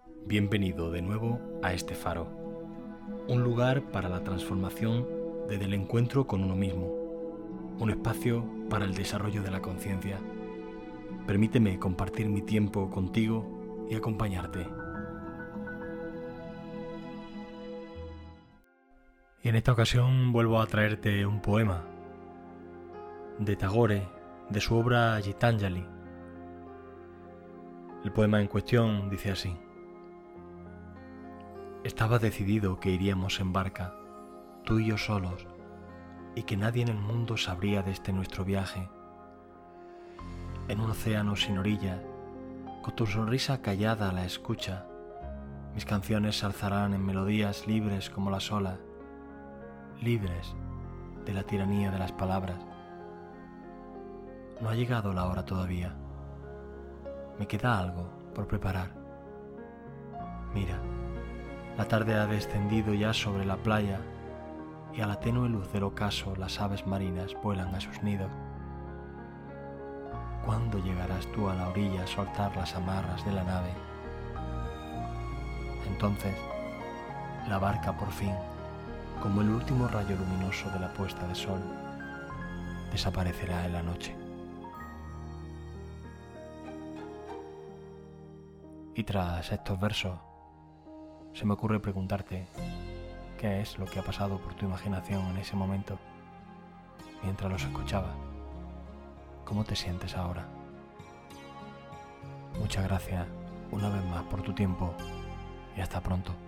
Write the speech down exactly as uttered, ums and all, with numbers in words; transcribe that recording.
Bienvenido de nuevo a este faro, un lugar para la transformación desde el encuentro con uno mismo, un espacio para el desarrollo de la conciencia. Permíteme compartir mi tiempo contigo y acompañarte. Y en esta ocasión vuelvo a traerte un poema de Tagore, de su obra Gitanjali. El poema en cuestión dice así: Estaba decidido que iríamos en barca, tú y yo solos, y que nadie en el mundo sabría de este nuestro viaje. En un océano sin orilla, con tu sonrisa callada a la escucha, mis canciones se alzarán en melodías libres como las olas, libres de la tiranía de las palabras. No ha llegado la hora todavía. Me queda algo por preparar. Mira, la tarde ha descendido ya sobre la playa y a la tenue luz del ocaso las aves marinas vuelan a sus nidos. ¿Cuándo llegarás tú a la orilla a soltar las amarras de la nave? Entonces, la barca por fin, como el último rayo luminoso de la puesta de sol, desaparecerá en la noche. Y tras estos versos, se me ocurre preguntarte qué es lo que ha pasado por tu imaginación en ese momento mientras los escuchaba. ¿Cómo te sientes ahora? Muchas gracias una vez más por tu tiempo y hasta pronto.